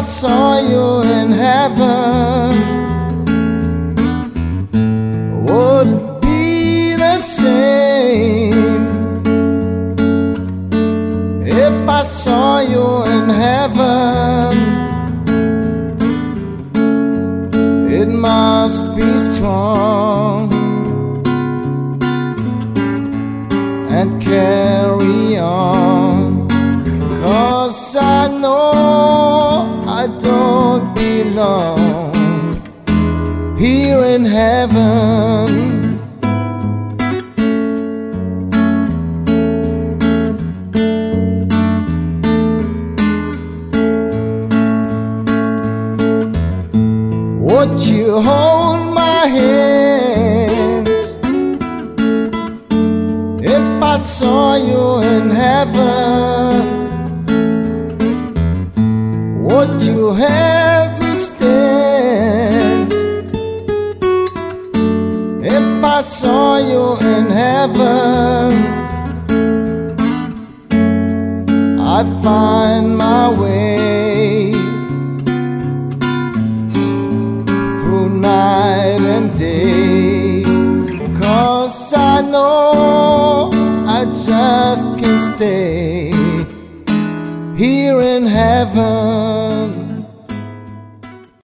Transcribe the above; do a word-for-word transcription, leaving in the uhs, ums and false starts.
saw you in heaven, would it be the same? If I saw you in heaven, it must be strong and carry on, 'cause I know I don't belong here in heaven. Would you hold my hand if I saw you in heaven? Would you help me stand if I saw you in heaven? I'd find my way through night and day, 'cause I know I just can't stay here in heaven.